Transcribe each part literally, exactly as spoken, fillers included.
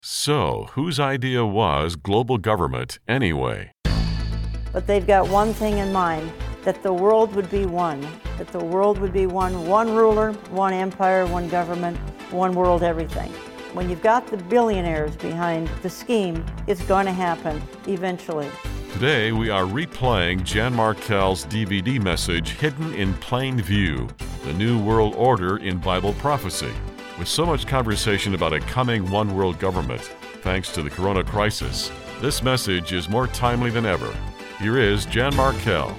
So, whose idea was global government anyway? But they've got one thing in mind, that the world would be one, that the world would be one, one ruler, one empire, one government, one world everything. When you've got the billionaires behind the scheme, it's going to happen eventually. Today, we are replaying Jan Markell's D V D message, Hidden in Plain View, The New World Order in Bible Prophecy. With so much conversation about a coming one-world government, thanks to the corona crisis, this message is more timely than ever. Here is Jan Markell.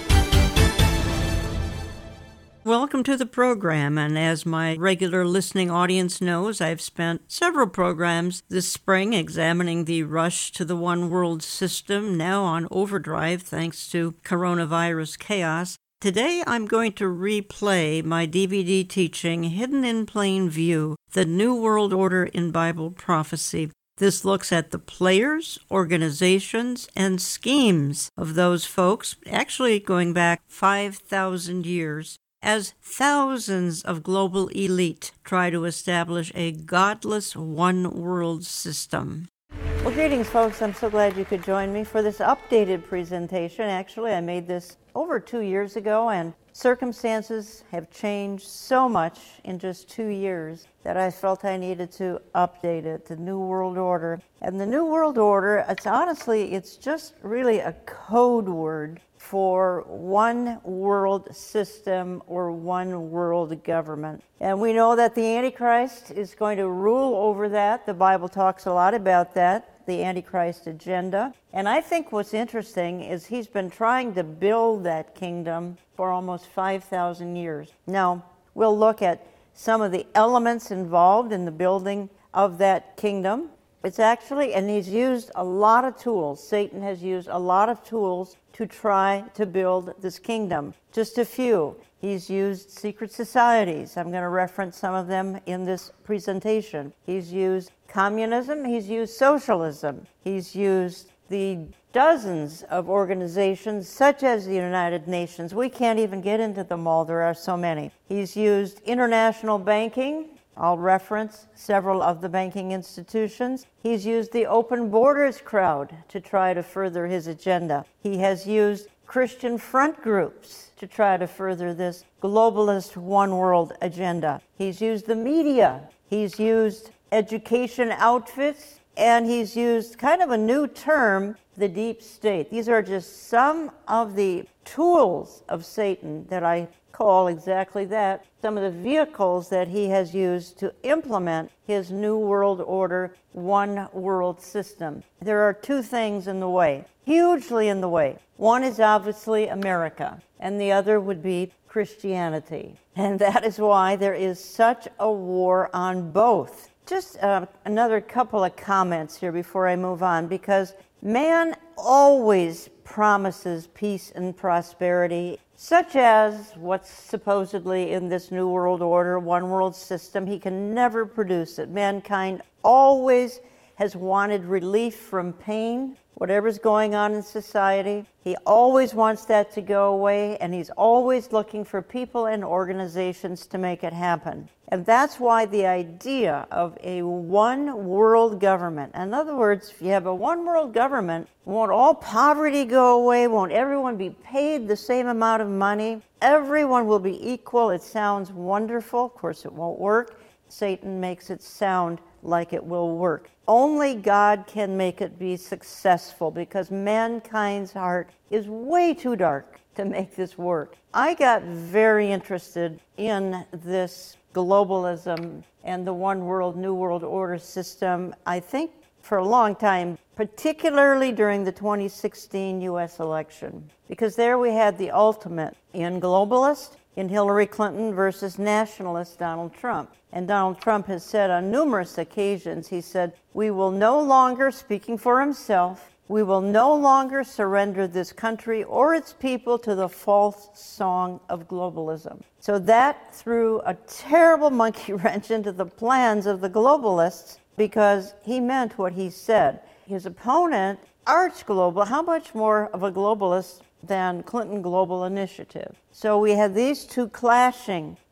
Welcome to the program, and as my regular listening audience knows, I've spent several programs this spring examining the rush to the one world system, now on overdrive thanks to coronavirus chaos. Today I'm going to replay my D V D teaching, Hidden in Plain View, The New World Order in Bible Prophecy. This looks at the players, organizations, and schemes of those folks, actually going back five thousand years, as thousands of global elite try to establish a godless one-world system. Well, greetings, folks. I'm so glad you could join me for this updated presentation. Actually, I made this over two years ago, and circumstances have changed so much in just two years that I felt I needed to update it, the New World Order. And the New World Order, it's honestly, it's just really a code word for one world system or one world government. And we know that the Antichrist is going to rule over that. The Bible talks a lot about that, the Antichrist agenda. And I think what's interesting is he's been trying to build that kingdom for almost five thousand years. Now, we'll look at some of the elements involved in the building of that kingdom. It's actually, and he's used a lot of tools. Satan has used a lot of tools to try to build this kingdom. Just a few. He's used secret societies. I'm going to reference some of them in this presentation. He's used communism. He's used socialism. He's used the dozens of organizations, such as the United Nations. We can't even get into them all. There are so many. He's used international banking. I'll reference several of the banking institutions. He's used the open borders crowd to try to further his agenda. He has used Christian front groups to try to further this globalist one world agenda. He's used the media. He's used education outfits, and he's used kind of a new term, the deep state. These are just some of the tools of Satan that I call exactly that, some of the vehicles that he has used to implement his New World Order, one world system. There are two things in the way, hugely in the way. One is obviously America, and the other would be Christianity. And that is why there is such a war on both. Just uh, another couple of comments here before I move on, because man always promises peace and prosperity, such as what's supposedly in this New World Order, one world system. He can never produce it. Mankind always has wanted relief from pain, whatever's going on in society. He always wants that to go away, and he's always looking for people and organizations to make it happen. And that's why the idea of a one world government, in other words, if you have a one world government, won't all poverty go away? Won't everyone be paid the same amount of money? Everyone will be equal. It sounds wonderful. Of course, it won't work. Satan makes it sound like it will work. Only God can make it be successful, because mankind's heart is way too dark to make this work. I got very interested in this globalism and the one world, new world order system, I think, for a long time, particularly during the twenty sixteen U S election, because there we had the ultimate in globalist, in Hillary Clinton versus nationalist Donald Trump. And Donald Trump has said on numerous occasions, he said, we will no longer, speaking for himself, we will no longer surrender this country or its people to the false song of globalism. So that threw a terrible monkey wrench into the plans of the globalists, because he meant what he said. His opponent, arch global, how much more of a globalist than Clinton Global Initiative? So we had these two clashing.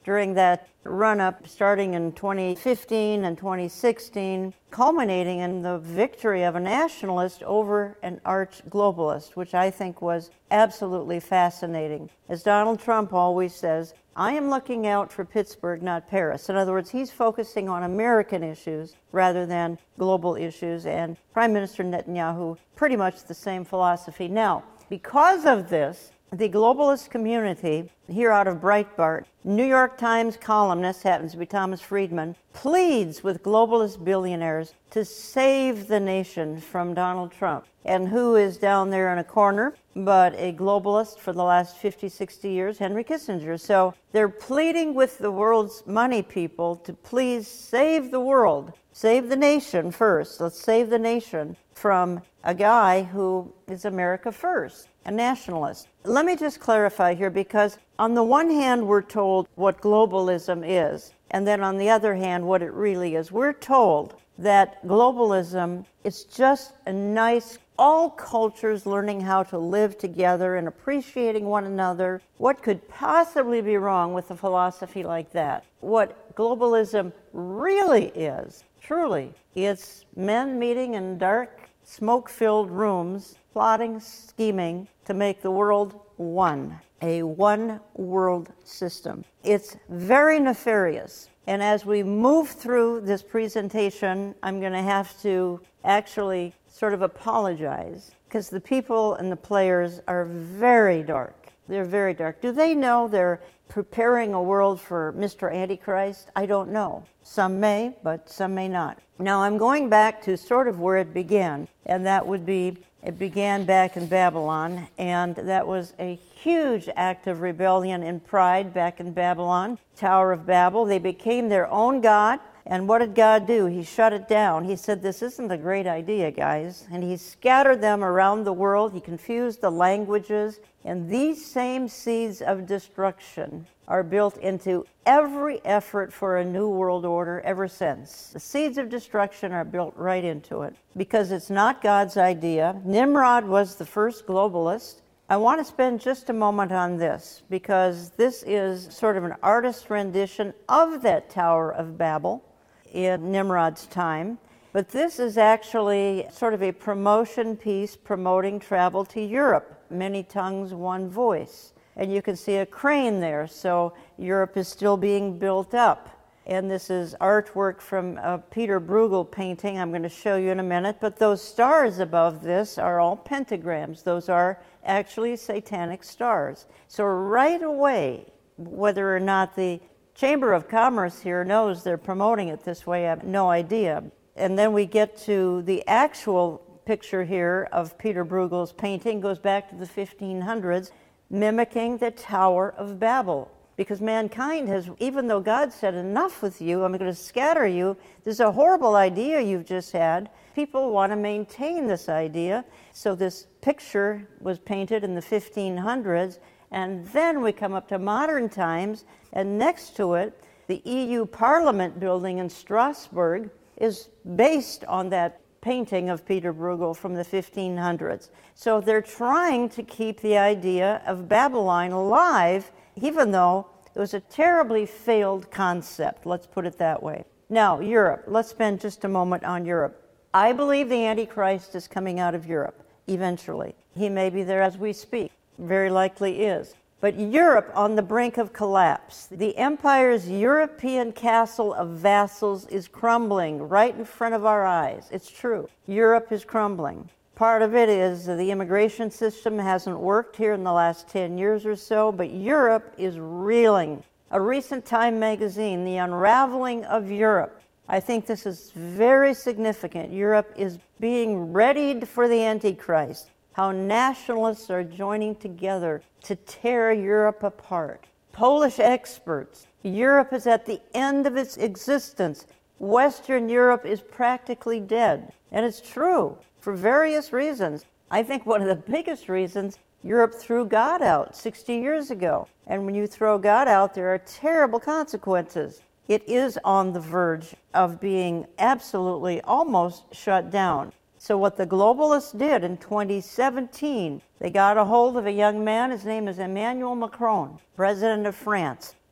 during that run-up starting in twenty fifteen and twenty sixteen, culminating in the victory of a nationalist over an arch globalist, which I think was absolutely fascinating. As Donald Trump always says, I am looking out for Pittsburgh, not Paris. In other words, he's focusing on American issues rather than global issues, and Prime Minister Netanyahu, pretty much the same philosophy. Now, because of this, the globalist community here out of Breitbart, New York Times columnist, happens to be Thomas Friedman, pleads with globalist billionaires to save the nation from Donald Trump. And who is down there in a corner but a globalist for the last fifty, sixty years, Henry Kissinger. So they're pleading with the world's money people to please save the world, save the nation first. Let's save the nation from a guy who is America first, a nationalist. Let me just clarify here, because on the one hand, we're told what globalism is, and then on the other hand, what it really is. We're told that globalism is just a nice, all cultures learning how to live together and appreciating one another. What could possibly be wrong with a philosophy like that? What globalism really is, truly, it's men meeting in dark, smoke-filled rooms, plotting, scheming to make the world one, a one-world system. It's very nefarious. And as we move through this presentation, I'm going to have to actually sort of apologize, because the people and the players are very dark. They're very dark. Do they know they're preparing a world for Mister Antichrist? I don't know. Some may, but some may not. Now, I'm going back to sort of where it began, and that would be, it began back in Babylon, and that was a huge act of rebellion and pride back in Babylon, Tower of Babel. They became their own god, and what did God do? He shut it down. He said, this isn't a great idea, guys, and he scattered them around the world. He confused the languages, and these same seeds of destruction are built into every effort for a new world order ever since. The seeds of destruction are built right into it because it's not God's idea. Nimrod was the first globalist. I want to spend just a moment on this because this is sort of an artist's rendition of that Tower of Babel in Nimrod's time. But this is actually sort of a promotion piece promoting travel to Europe. Many tongues, one voice. And you can see a crane there, so Europe is still being built up. And this is artwork from a Peter Bruegel painting I'm going to show you in a minute. But those stars above this are all pentagrams. Those are actually satanic stars. So right away, whether or not the Chamber of Commerce here knows they're promoting it this way, I have no idea. And then we get to the actual picture here of Peter Bruegel's painting, goes back to the fifteen hundreds, mimicking the Tower of Babel. Because mankind has, even though God said, enough with you, I'm going to scatter you, this is a horrible idea you've just had. People want to maintain this idea. So this picture was painted in the fifteen hundreds, and then we come up to modern times, and next to it, the E U Parliament building in Strasbourg is based on that painting of Peter Bruegel from the fifteen hundreds. So they're trying to keep the idea of Babylon alive, even though it was a terribly failed concept, let's put it that way. Now, Europe. Let's spend just a moment on Europe. I believe the Antichrist is coming out of Europe, eventually. He may be there as we speak. Very likely is. But Europe on the brink of collapse. The empire's European castle of vassals is crumbling right in front of our eyes. It's true. Europe is crumbling. Part of it is the immigration system hasn't worked here in the last ten years or so, but Europe is reeling. A recent Time magazine, The Unraveling of Europe. I think this is very significant. Europe is being readied for the Antichrist. How nationalists are joining together to tear Europe apart. Polish experts. Europe is at the end of its existence. Western Europe is practically dead. And it's true for various reasons. I think one of the biggest reasons, Europe threw God out sixty years ago. And when you throw God out, there are terrible consequences. It is on the verge of being absolutely almost shut down. So what the globalists did in twenty seventeen, they got a hold of a young man, his name is Emmanuel Macron, president of France.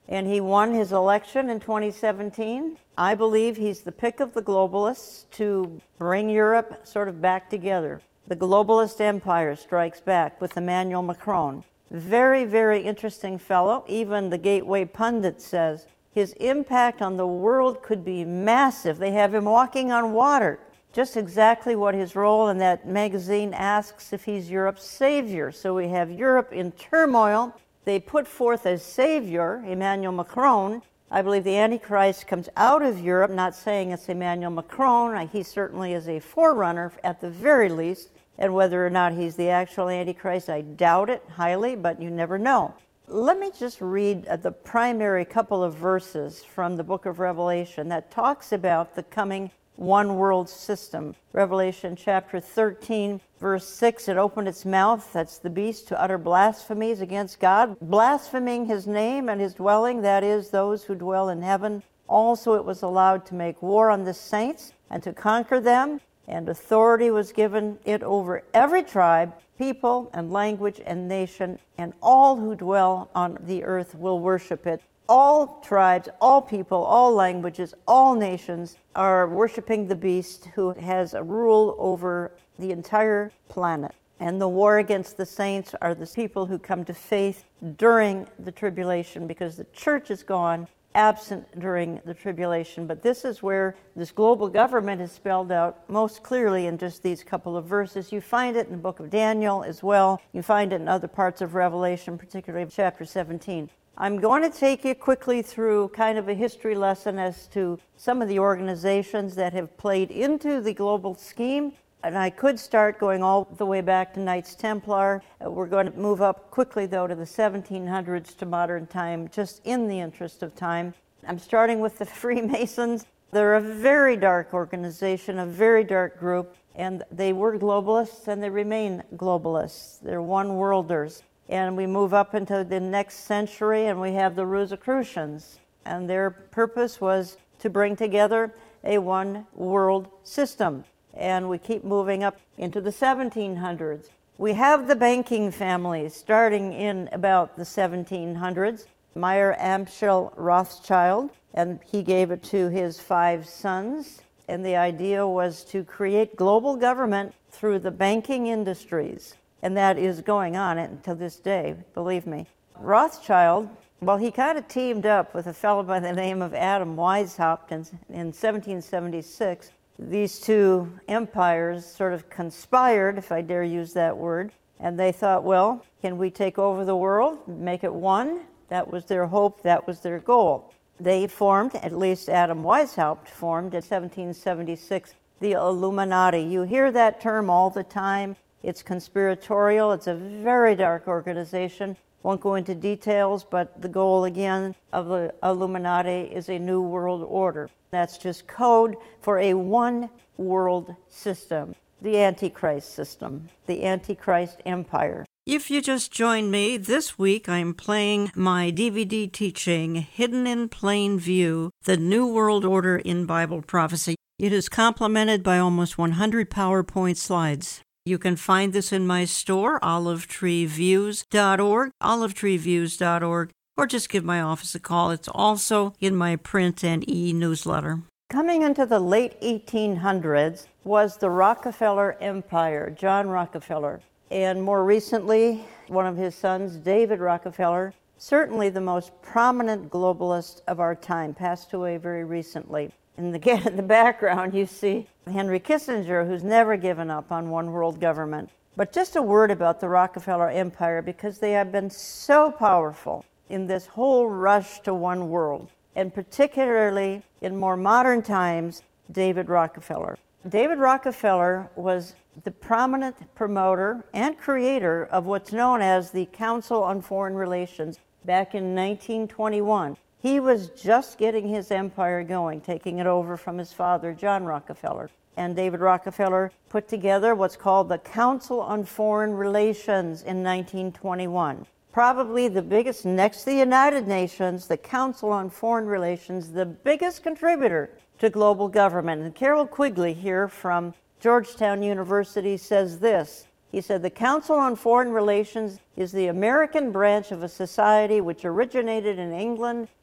and he won his election in twenty seventeen. I believe he's the pick of the globalists to bring Europe sort of back together. The globalist empire strikes back with Emmanuel Macron. Very, very interesting fellow. Even the Gateway Pundit says his impact on the world could be massive. They have him walking on water. Just exactly what his role in that magazine asks, if he's Europe's savior. So we have Europe in turmoil. They put forth a savior, Emmanuel Macron. I believe the Antichrist comes out of Europe, not saying it's Emmanuel Macron. He certainly is a forerunner at the very least. And whether or not he's the actual Antichrist, I doubt it highly, but you never know. Let me just read the primary couple of verses from the book of Revelation that talks about the coming one world system. Revelation chapter thirteen, verse six, it opened its mouth, that's the beast, to utter blasphemies against God, blaspheming his name and his dwelling, that is, those who dwell in heaven. Also it was allowed to make war on the saints and to conquer them, and authority was given it over every tribe, people, and language, and nation, and all who dwell on the earth will worship it. All tribes, all people, all languages, all nations are worshiping the beast who has a rule over the entire planet. And the war against the saints are the people who come to faith during the tribulation, because the church is gone, absent during the tribulation. But this is where this global government is spelled out most clearly in just these couple of verses. You find it in the book of Daniel as well. You find it in other parts of Revelation, particularly chapter seventeen. I'm going to take you quickly through kind of a history lesson as to some of the organizations that have played into the global scheme. And I could start going all the way back to Knights Templar. Uh, we're going to move up quickly, though, to the seventeen hundreds to modern time, just in the interest of time. I'm starting with the Freemasons. They're a very dark organization, a very dark group, and they were globalists and they remain globalists. They're one-worlders. And we move up into the next century and we have the Rosicrucians. And their purpose was to bring together a one-world system. And we keep moving up into the seventeen hundreds. We have the banking families starting in about the seventeen hundreds. Mayer Amschel Rothschild, and he gave it to his five sons. And the idea was to create global government through the banking industries. And that is going on until this day, believe me. Rothschild, well, he kind of teamed up with a fellow by the name of Adam Weishaupt in, in seventeen seventy-six. These two empires sort of conspired, if I dare use that word, and they thought, well, can we take over the world, make it one? That was their hope, that was their goal. They formed, at least Adam Weishaupt formed in seventeen seventy-six, the Illuminati. You hear that term all the time. It's conspiratorial. It's a very dark organization. Won't go into details, but the goal, again, of the Illuminati is a new world order. That's just code for a one-world system, the Antichrist system, the Antichrist empire. If you just joined me, this week I'm playing my D V D teaching, Hidden in Plain View, The New World Order in Bible Prophecy. It is complemented by almost one hundred PowerPoint slides. You can find this in my store, olive tree views dot org, olive tree views dot org, or just give my office a call. It's also in my print and e-newsletter. Coming into the late eighteen hundreds was the Rockefeller Empire, John Rockefeller. And more recently, one of his sons, David Rockefeller, certainly the most prominent globalist of our time, passed away very recently. And again, in the background, you see Henry Kissinger, who's never given up on one world government. But just a word about the Rockefeller Empire, because they have been so powerful in this whole rush to one world, and particularly in more modern times, David Rockefeller. David Rockefeller was the prominent promoter and creator of what's known as the Council on Foreign Relations back in nineteen twenty-one. He was just getting his empire going, taking it over from his father, John Rockefeller. And David Rockefeller put together what's called the Council on Foreign Relations in nineteen twenty-one. Probably the biggest, next to the United Nations, the Council on Foreign Relations, the biggest contributor to global government. And Carroll Quigley here from Georgetown University says this. He said, the Council on Foreign Relations is the American branch of a society which originated in England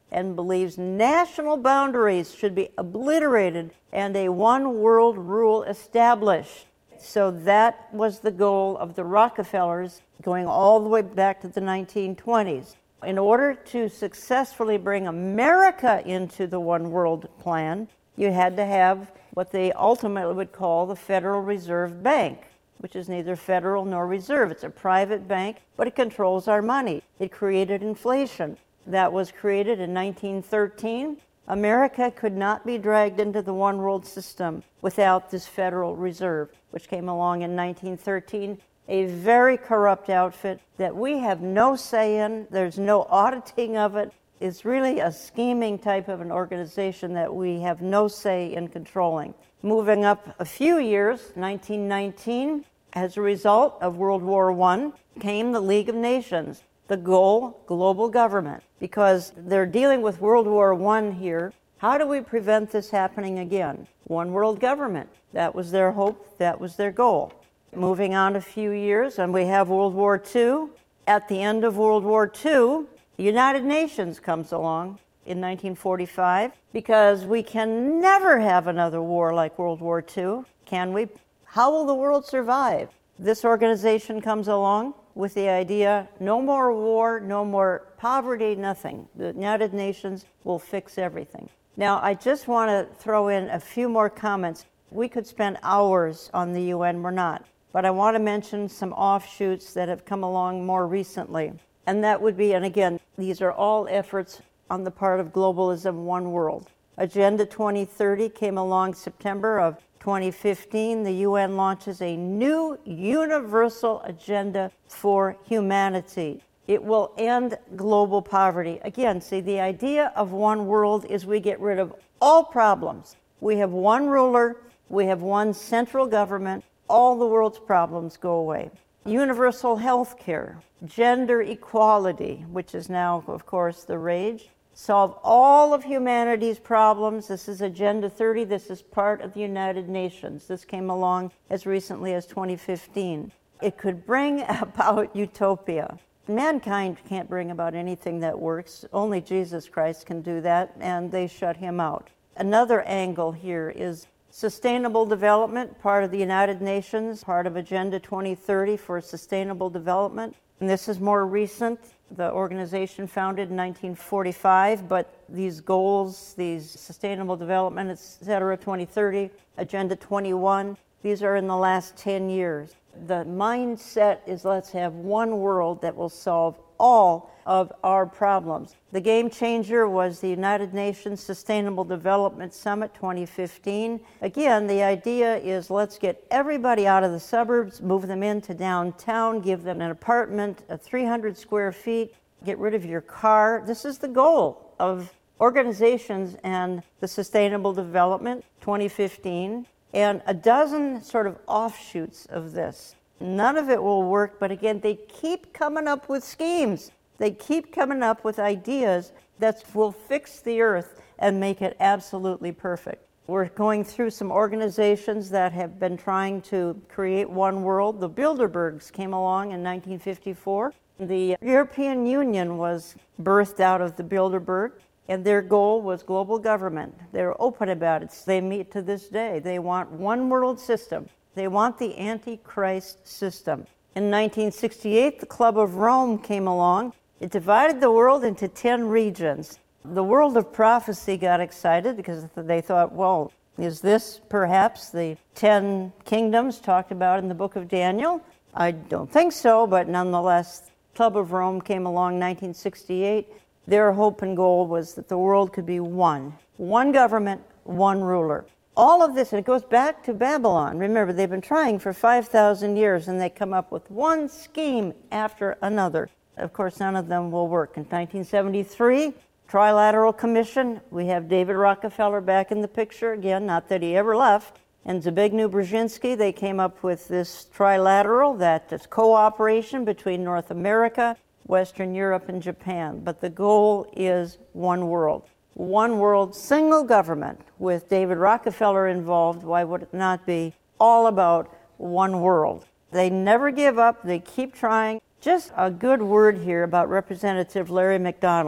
and believes national boundaries should be obliterated and a one world rule established. So that was the goal of the Rockefellers going all the way back to the nineteen twenties. In order to successfully bring America into the one world plan, you had to have what they ultimately would call the Federal Reserve Bank, which is neither federal nor reserve. It's a private bank, but it controls our money. It created inflation. That was created in nineteen thirteen. America could not be dragged into the one world system without this Federal Reserve, which came along in nineteen thirteen, a very corrupt outfit that we have no say in. There's no auditing of it. It's really a scheming type of an organization that we have no say in controlling. Moving up a few years, nineteen nineteen, as a result of World War One, came the League of Nations. The goal, global government, because they're dealing with World War One here. How do we prevent this happening again? One world government. That was their hope. That was their goal. Moving on a few years, and we have World War Two. At the end of World War Two, the United Nations comes along in nineteen forty-five, because we can never have another war like World War Two, can we? How will the world survive? This organization comes along with the idea, no more war, no more poverty, nothing. The United Nations will fix everything. Now, I just want to throw in a few more comments. We could spend hours on the U N, we're not. But I want to mention some offshoots that have come along more recently. And that would be, and again, these are all efforts on the part of globalism, one world. Agenda twenty thirty came along September of twenty fifteen. The U N launches a new universal agenda for humanity. It will end global poverty. Again, see, the idea of one world is we get rid of all problems. We have one ruler, we have one central government, all the world's problems go away. Universal health care, gender equality, which is now, of course, the rage. Solve all of humanity's problems. This is Agenda thirty. This is part of the United Nations. This came along as recently as twenty fifteen. It could bring about utopia. Mankind can't bring about anything that works. Only Jesus Christ can do that, and they shut him out. Another angle here is sustainable development, part of the United Nations, part of Agenda twenty thirty for sustainable development. And this is more recent. The organization founded in nineteen forty-five, but these goals, these sustainable development, et cetera, twenty thirty, Agenda twenty-one, these are in the last ten years. The mindset is let's have one world that will solve all of our problems. The game changer was the United Nations Sustainable Development Summit twenty fifteen. Again, the idea is let's get everybody out of the suburbs, move them into downtown, give them an apartment at three hundred square feet, get rid of your car. This is the goal of organizations and the Sustainable Development twenty fifteen, and a dozen sort of offshoots of this. None of it will work, but again, they keep coming up with schemes. They keep coming up with ideas that will fix the earth and make it absolutely perfect. We're going through some organizations that have been trying to create one world. The Bilderbergs came along in nineteen fifty-four. The European Union was birthed out of the Bilderberg, and their goal was global government. They're open about it. They meet to this day. They want one world system. They want the Antichrist system. In nineteen sixty-eight, the Club of Rome came along. It divided the world into ten regions. The world of prophecy got excited because they thought, well, is this perhaps the ten kingdoms talked about in the book of Daniel? I don't think so, but nonetheless, Club of Rome came along in nineteen sixty-eight. Their hope and goal was that the world could be one. One government, one ruler. All of this, and it goes back to Babylon. Remember, they've been trying for five thousand years, and they come up with one scheme after another. Of course, none of them will work. In nineteen seventy-three, Trilateral Commission, we have David Rockefeller back in the picture again, not that he ever left. And Zbigniew Brzezinski, they came up with this trilateral, that is cooperation between North America, Western Europe, and Japan. But the goal is one world. One world, single government with David Rockefeller involved. Why would it not be all about one world? They never give up. They keep trying. Just a good word here about Representative Larry McDonald.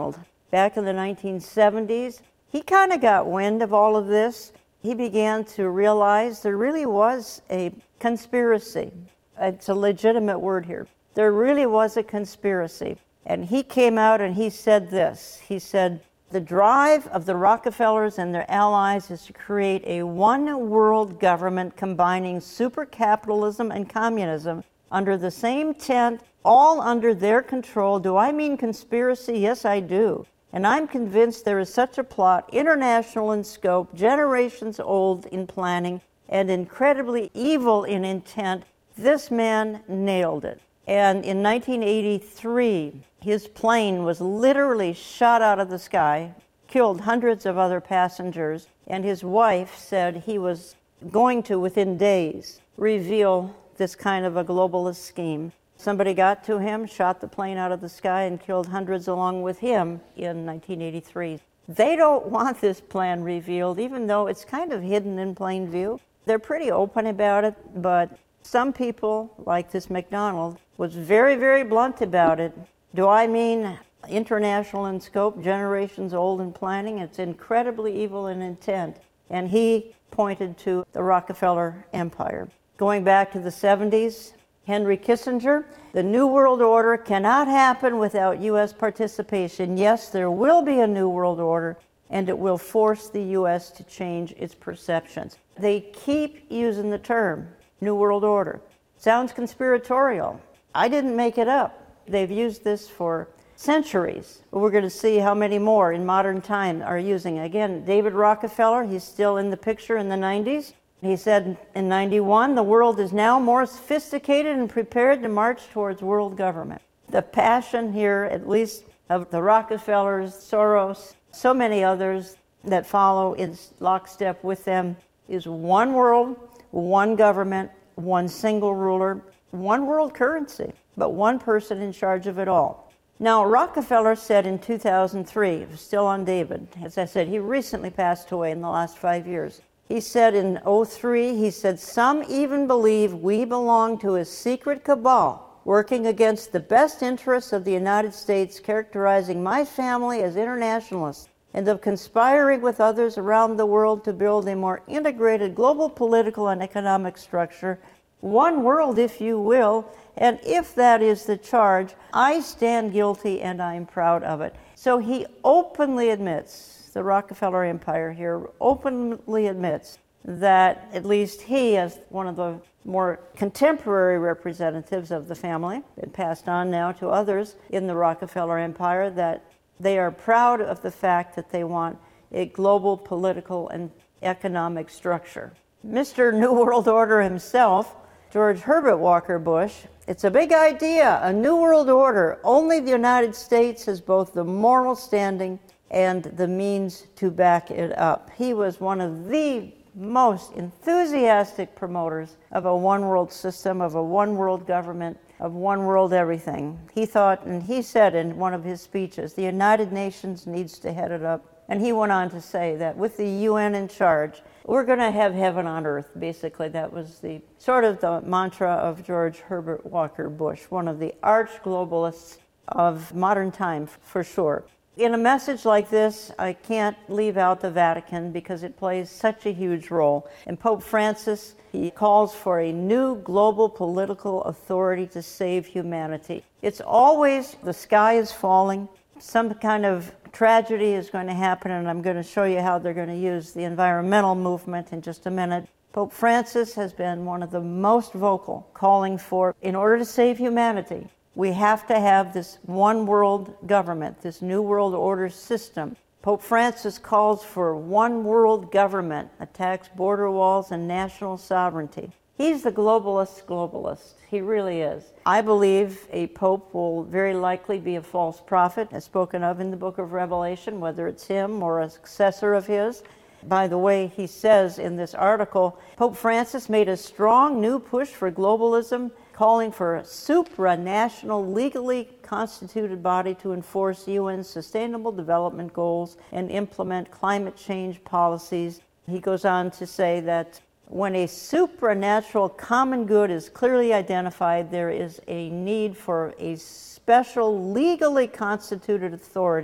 back in the nineteen seventies, he kind of got wind of all of this. He began to realize there really was a conspiracy. It's a legitimate word here. There really was a conspiracy. And he came out and he said this. He said, the drive of the Rockefellers and their allies is to create a one-world government combining super-capitalism and communism under the same tent, all under their control. Do I mean conspiracy? Yes, I do. And I'm convinced there is such a plot, international in scope, generations old in planning, and incredibly evil in intent. This man nailed it. And in nineteen eighty-three, his plane was literally shot out of the sky, killed hundreds of other passengers, and his wife said he was going to, within days, reveal this kind of a globalist scheme. Somebody got to him, shot the plane out of the sky, and killed hundreds along with him in nineteen eighty-three. They don't want this plan revealed, even though it's kind of hidden in plain view. They're pretty open about it, but some people, like this MacDonald, was very, very blunt about it. Do I mean international in scope, generations old in planning? It's incredibly evil in intent. And he pointed to the Rockefeller Empire. Going back to the seventies, Henry Kissinger, the New World Order cannot happen without U S participation. Yes, there will be a New World Order, and it will force the U S to change its perceptions. They keep using the term New World Order. Sounds conspiratorial. I didn't make it up. They've used this for centuries. We're going to see how many more in modern time are using it. Again, David Rockefeller, he's still in the picture in the nineties. He said in ninety-one, the world is now more sophisticated and prepared to march towards world government. The passion here, at least of the Rockefellers, Soros, so many others that follow in lockstep with them, is one world, one government, one single ruler, one world currency, but one person in charge of it all. Now, Rockefeller said in two thousand three, still on David, as I said, he recently passed away in the last five years. He said in oh three, he said, some even believe we belong to a secret cabal working against the best interests of the United States, characterizing my family as internationalists, and of conspiring with others around the world to build a more integrated global political and economic structure. One world, if you will, and if that is the charge, I stand guilty and I'm proud of it. So he openly admits, the Rockefeller Empire here openly admits that at least he, as one of the more contemporary representatives of the family, and passed on now to others in the Rockefeller Empire, that they are proud of the fact that they want a global political and economic structure. Mister New World Order himself, George Herbert Walker Bush, it's a big idea, a New World Order. Only the United States has both the moral standing and the means to back it up. He was one of the most enthusiastic promoters of a one-world system, of a one-world government, of one-world everything. He thought, and he said in one of his speeches, the United Nations needs to head it up. And he went on to say that with the U N in charge, we're going to have heaven on earth. Basically, that was the sort of the mantra of George Herbert Walker Bush, one of the arch globalists of modern time, for sure. In a message like this, I can't leave out the Vatican because it plays such a huge role. And Pope Francis, he calls for a new global political authority to save humanity. It's always the sky is falling, some kind of tragedy is going to happen, and I'm going to show you how they're going to use the environmental movement in just a minute. Pope Francis has been one of the most vocal, calling for, in order to save humanity, we have to have this one world government, this New World Order system. Pope Francis calls for one world government, attacks border walls and national sovereignty. He's the globalist globalist. He really is. I believe a pope will very likely be a false prophet, as spoken of in the book of Revelation, whether it's him or a successor of his. By the way, he says in this article, Pope Francis made a strong new push for globalism, calling for a supranational, legally constituted body to enforce U N Sustainable Development Goals and implement climate change policies. He goes on to say that when a supranatural common good is clearly identified, there is a need for a special legally constituted authority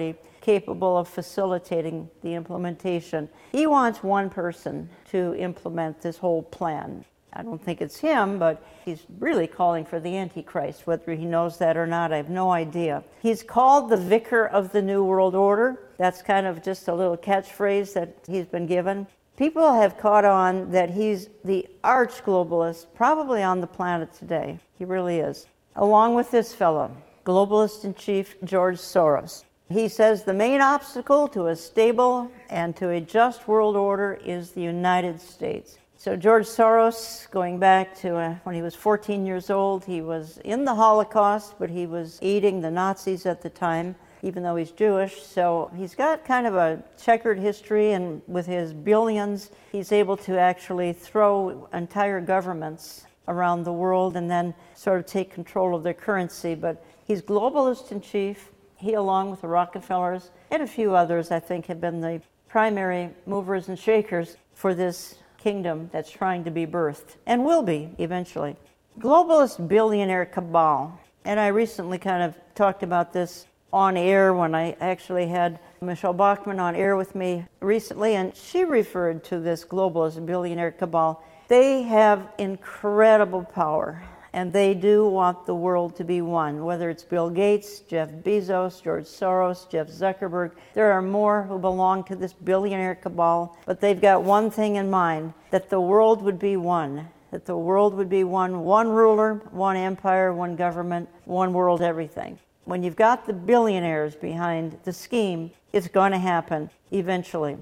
capable of facilitating the implementation. He wants one person to implement this whole plan. I don't think it's him, but he's really calling for the Antichrist. Whether he knows that or not, I have no idea. He's called the Vicar of the New World Order. That's kind of just a little catchphrase that he's been given. People have caught on that he's the arch globalist, probably on the planet today. He really is. Along with this fellow, globalist in chief George Soros. He says the main obstacle to a stable and to a just world order is the United States. So George Soros, going back to uh, when he was fourteen years old, he was in the Holocaust, but he was aiding the Nazis at the time, even though he's Jewish. So he's got kind of a checkered history, and with his billions, he's able to actually throw entire governments around the world and then sort of take control of their currency. But he's globalist in chief. He, along with the Rockefellers and a few others, I think, have been the primary movers and shakers for this kingdom that's trying to be birthed, and will be eventually. Globalist billionaire cabal. And I recently kind of talked about this on air when I actually had Michelle Bachmann on air with me recently, and she referred to this globalist billionaire cabal. They have incredible power, and they do want the world to be one, whether it's Bill Gates, Jeff Bezos, George Soros, Jeff Zuckerberg. There are more who belong to this billionaire cabal, but they've got one thing in mind, that the world would be one, that the world would be one, one ruler, one empire, one government, one world everything. When you've got the billionaires behind the scheme, it's going to happen eventually.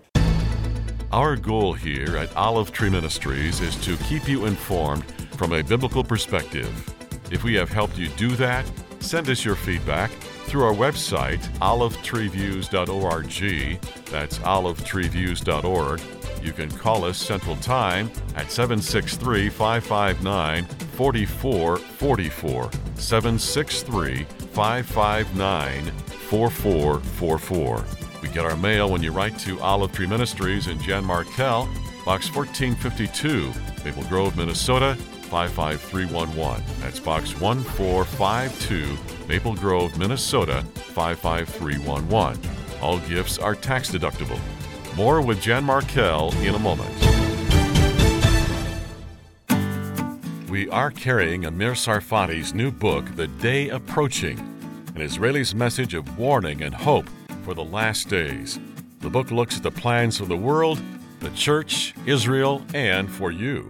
Our goal here at Olive Tree Ministries is to keep you informed from a biblical perspective. If we have helped you do that, send us your feedback through our website, olive tree views dot org. That's olive tree views dot org. You can call us Central Time at seven six three, five five nine, four four four four, seven six three, five five nine, four four four four. We get our mail when you write to Olive Tree Ministries in Jan Markell, Box fourteen fifty-two, Maple Grove, Minnesota, five five three one one. That's Box one four five two, Maple Grove, Minnesota, five five three one one. All gifts are tax deductible. More with Jan Markell in a moment. We are carrying Amir Tsarfati's new book, The Day Approaching, an Israeli's message of warning and hope for the last days. The book looks at the plans for the world, the church, Israel, and for you.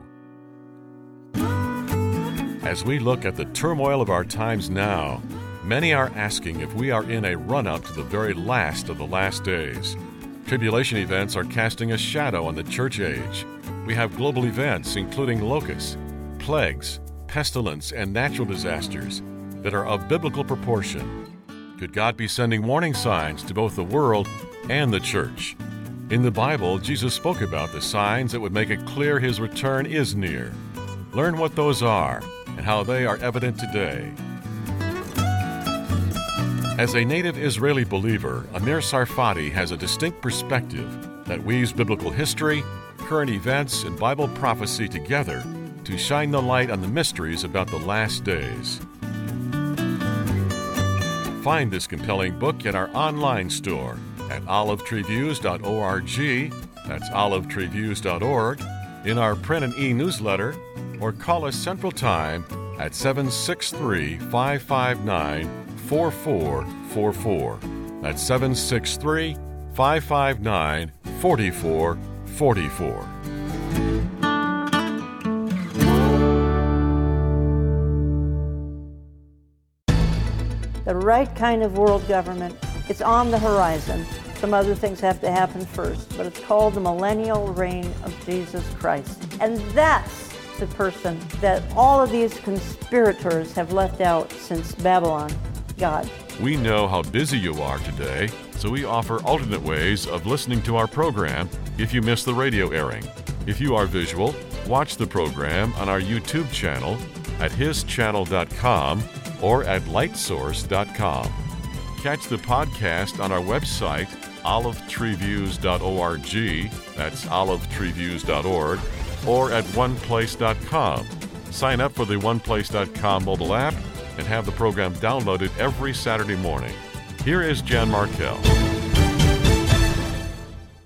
As we look at the turmoil of our times now, many are asking if we are in a run-up to the very last of the last days. Tribulation events are casting a shadow on the church age. We have global events including locusts, plagues, pestilence, and natural disasters that are of biblical proportion. Could God be sending warning signs to both the world and the church? In the Bible, Jesus spoke about the signs that would make it clear his return is near. Learn what those are and how they are evident today. As a native Israeli believer, Amir Tsarfati has a distinct perspective that weaves biblical history, current events, and Bible prophecy together to shine the light on the mysteries about the last days. Find this compelling book in our online store at olive tree views dot org, that's olive tree views dot org, in our print and e-newsletter, or call us Central Time at seven six three, five five nine, four four four four. That's seven six three, five five nine, four four four four. The right kind of world government, it's on the horizon. Some other things have to happen first, but it's called the millennial reign of Jesus Christ. And that's the person that all of these conspirators have left out since Babylon, God. We know how busy you are today, so we offer alternate ways of listening to our program if you miss the radio airing. If you are visual, watch the program on our YouTube channel at his channel dot com or at light source dot com. Catch the podcast on our website, olive tree views dot org, that's olive tree views dot org, or at one place dot com. Sign up for the one place dot com mobile app and have the program downloaded every Saturday morning. Here is Jan Markell.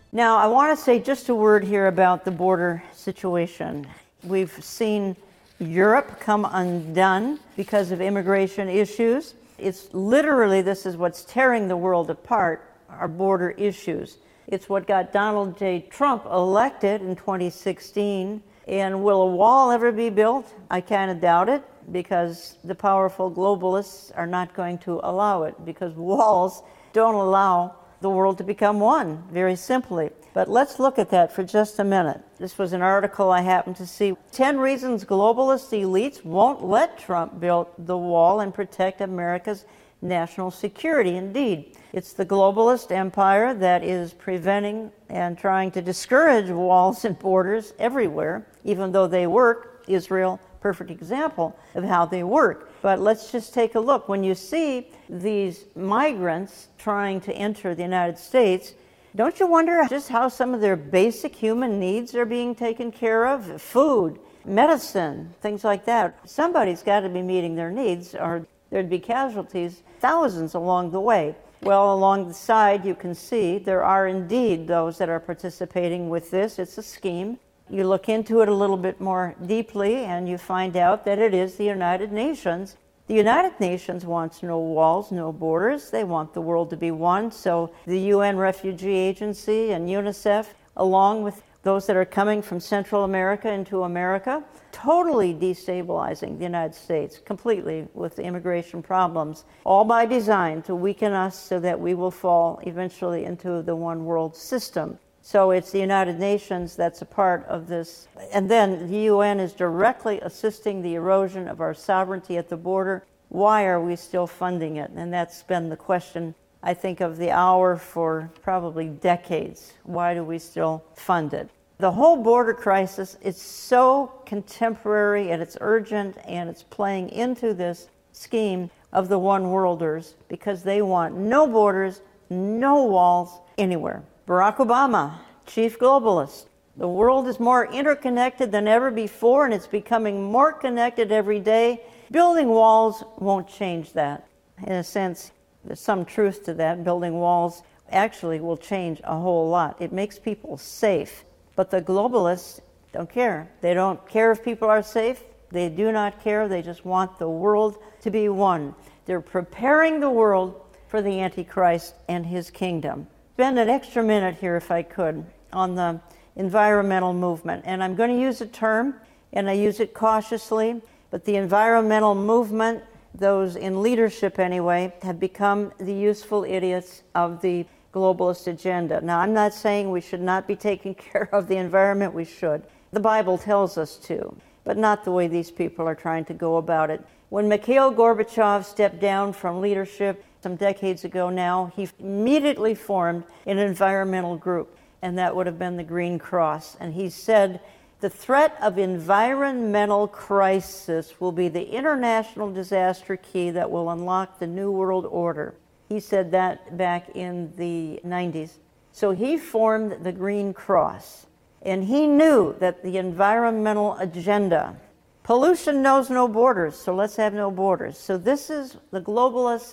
Now, I want to say just a word here about the border situation. We've seen Europe come undone because of immigration issues. It's literally, this is what's tearing the world apart, our border issues. It's what got Donald J. Trump elected in twenty sixteen. And will a wall ever be built? I kind of doubt it, because the powerful globalists are not going to allow it, because walls don't allow the world to become one, very simply. But let's look at that for just a minute. This was an article I happened to see. ten reasons globalist elites won't let Trump build the wall and protect America's national security. Indeed, it's the globalist empire that is preventing and trying to discourage walls and borders everywhere, even though they work. Israel, perfect example of how they work. But let's just take a look. When you see these migrants trying to enter the United States, don't you wonder just how some of their basic human needs are being taken care of? Food, medicine, things like that. Somebody's got to be meeting their needs, or there'd be casualties, thousands along the way. Well, along the side, you can see there are indeed those that are participating with this. It's a scheme. You look into it a little bit more deeply, and you find out that it is the United Nations. The United Nations wants no walls, no borders. They want the world to be one. So the U N Refugee Agency and UNICEF, along with those that are coming from Central America into America, totally destabilizing the United States completely with immigration problems, all by design to weaken us so that we will fall eventually into the one world system. So it's the United Nations that's a part of this. And then the U N is directly assisting the erosion of our sovereignty at the border. Why are we still funding it? And that's been the question, I think, of the hour for probably decades. Why do we still fund it? The whole border crisis is so contemporary, and it's urgent, and it's playing into this scheme of the one worlders, because they want no borders, no walls anywhere. Barack Obama, chief globalist. The world is more interconnected than ever before, and it's becoming more connected every day. Building walls won't change that. In a sense, there's some truth to that. Building walls actually will change a whole lot. It makes people safe. But the globalists don't care. They don't care if people are safe. They do not care. They just want the world to be one. They're preparing the world for the Antichrist and his kingdom. Spend an extra minute here, if I could, on the environmental movement. And I'm going to use a term, and I use it cautiously, but the environmental movement, those in leadership anyway, have become the useful idiots of the globalist agenda. Now, I'm not saying we should not be taking care of the environment. We should. The Bible tells us to, but not the way these people are trying to go about it. When Mikhail Gorbachev stepped down from leadership some decades ago now, he immediately formed an environmental group, and that would have been the Green Cross. And he said, the threat of environmental crisis will be the international disaster key that will unlock the New World Order. He said that back in the nineties. So he formed the Green Cross, and he knew that the environmental agenda, pollution knows no borders, so let's have no borders. So this is, the globalists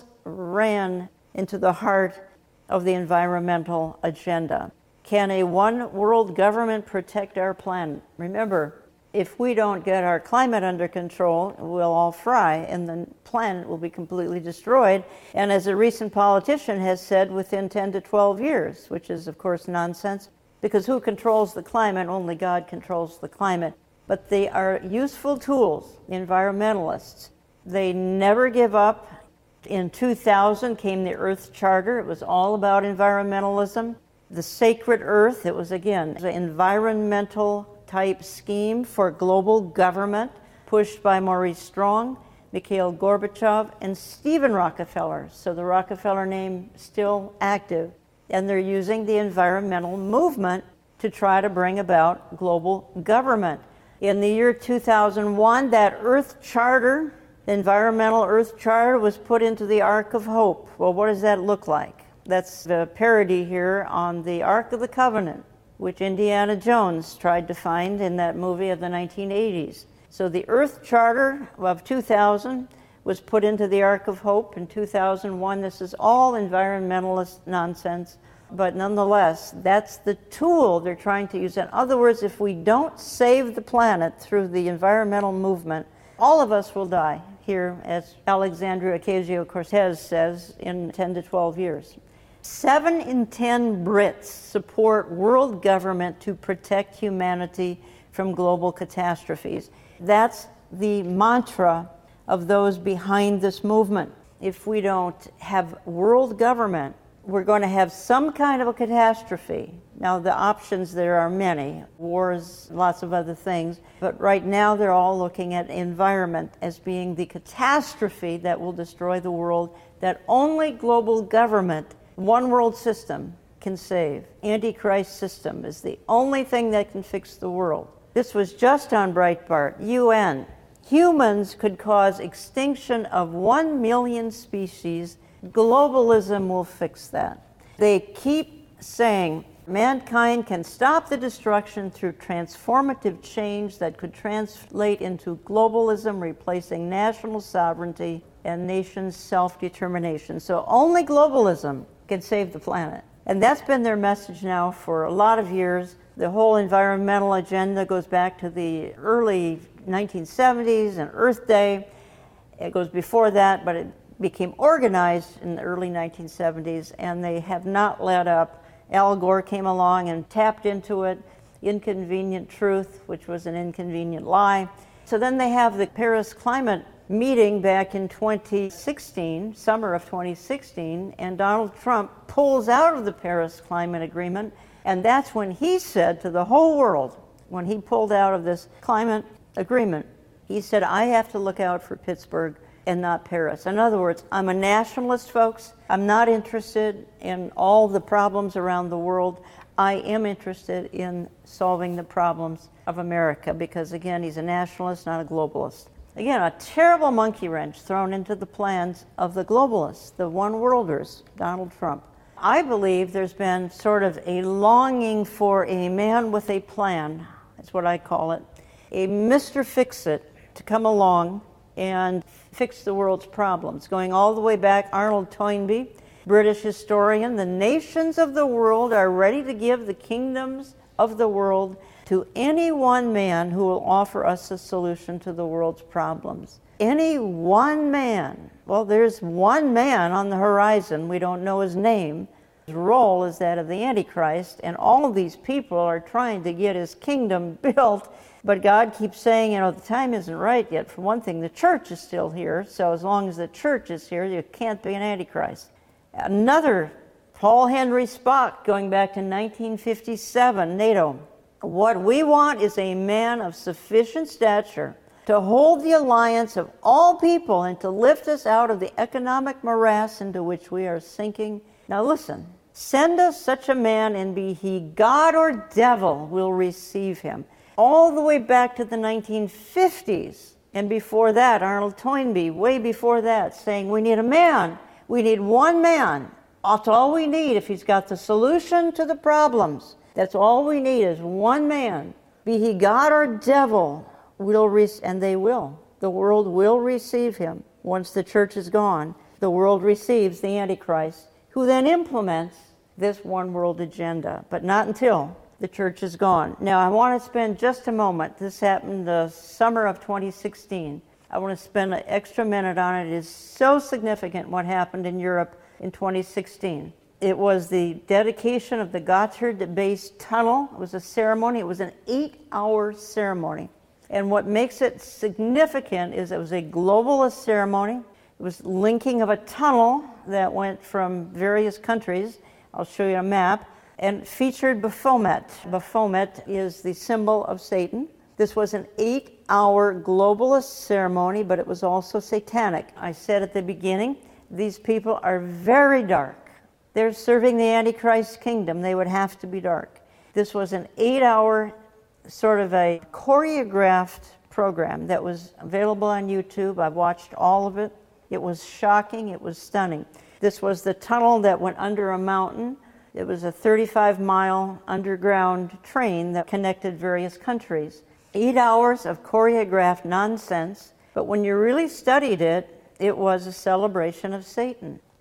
ran into the heart of the environmental agenda. Can a one world government protect our planet? Remember, if we don't get our climate under control, we'll all fry and the planet will be completely destroyed. And as a recent politician has said, within ten to twelve years, which is of course nonsense, because who controls the climate? Only God controls the climate. But they are useful tools, environmentalists. They never give up. In two thousand came the Earth Charter. It was all about environmentalism. The Sacred Earth, it was again an environmental type scheme for global government pushed by Maurice Strong, Mikhail Gorbachev, and Stephen Rockefeller. So the Rockefeller name still active. And they're using the environmental movement to try to bring about global government. In the year two thousand one, that Earth Charter, the Environmental Earth Charter, was put into the Ark of Hope. Well, what does that look like? That's the parody here on the Ark of the Covenant, which Indiana Jones tried to find in that movie of the nineteen eighties. So the Earth Charter of two thousand was put into the Ark of Hope in two thousand one. This is all environmentalist nonsense, But nonetheless, that's the tool they're trying to use. In other words, if we don't save the planet through the environmental movement, all of us will die here, as Alexandria Ocasio-Cortez says, in ten to twelve years. Seven in ten Brits support world government to protect humanity from global catastrophes. That's the mantra of those behind this movement. If we don't have world government, we're going to have some kind of a catastrophe. Now, the options there are many, wars, lots of other things, but right now they're all looking at environment as being the catastrophe that will destroy the world, that only global government, one world system, can save. Antichrist system is the only thing that can fix the world. This was just on Breitbart, U N. Humans could cause extinction of one million species. Globalism will fix that. They keep saying mankind can stop the destruction through transformative change that could translate into globalism, replacing national sovereignty and nations' self-determination. So only globalism can save the planet. And that's been their message now for a lot of years. The whole environmental agenda goes back to the early nineteen seventies and Earth Day. It goes before that, but it became organized in the early nineteen seventies, and they have not let up. Al Gore came along and tapped into it. Inconvenient truth, which was an inconvenient lie. So then they have the Paris climate meeting back in twenty sixteen, summer of twenty sixteen, and Donald Trump pulls out of the Paris climate agreement, and that's when he said to the whole world, when he pulled out of this climate agreement, he said, I have to look out for Pittsburgh and not Paris. In other words, I'm a nationalist, folks. I'm not interested in all the problems around the world. I am interested in solving the problems of America because, again, he's a nationalist, not a globalist. Again, a terrible monkey wrench thrown into the plans of the globalists, the one-worlders, Donald Trump. I believe there's been sort of a longing for a man with a plan, that's what I call it, a Mister Fix-It to come along and fix the world's problems. Going all the way back, Arnold Toynbee, British historian, the nations of the world are ready to give the kingdoms of the world to any one man who will offer us a solution to the world's problems. Any one man. Well, there's one man on the horizon. We don't know his name. His role is that of the Antichrist, and all of these people are trying to get his kingdom built. But God keeps saying, you know, the time isn't right yet. For one thing, the church is still here, so as long as the church is here, you can't be an Antichrist. Another, Paul Henry Spaak, going back to nineteen fifty-seven, NATO. What we want is a man of sufficient stature to hold the alliance of all people and to lift us out of the economic morass into which we are sinking. Now listen, send us such a man, and be he God or devil, we'll receive him. All the way back to the nineteen fifties, and before that, Arnold Toynbee, way before that, saying we need a man. We need one man. That's all we need if he's got the solution to the problems. That's all we need is one man. Be he God or devil, will re- and they will. The world will receive him. Once the church is gone, the world receives the Antichrist, who then implements this one world agenda, but not until the church is gone. Now, I want to spend just a moment. This happened the summer of twenty sixteen. I want to spend an extra minute on it. It is so significant what happened in Europe in twenty sixteen. It was the dedication of the Gotthard Base Tunnel. It was a ceremony. It was an eight-hour ceremony. And what makes it significant is it was a globalist ceremony. It was linking of a tunnel that went from various countries. I'll show you a map. And featured Baphomet. Baphomet is the symbol of Satan. This was an eight-hour globalist ceremony, but it was also satanic. I said at the beginning, these people are very dark. They're serving the Antichrist kingdom. They would have to be dark. This was an eight-hour sort of a choreographed program that was available on YouTube. I've watched all of it. It was shocking. It was stunning. This was the tunnel that went under a mountain. It was a thirty-five mile underground train that connected various countries. Eight hours of choreographed nonsense, but when you really studied it, it was a celebration of Satan.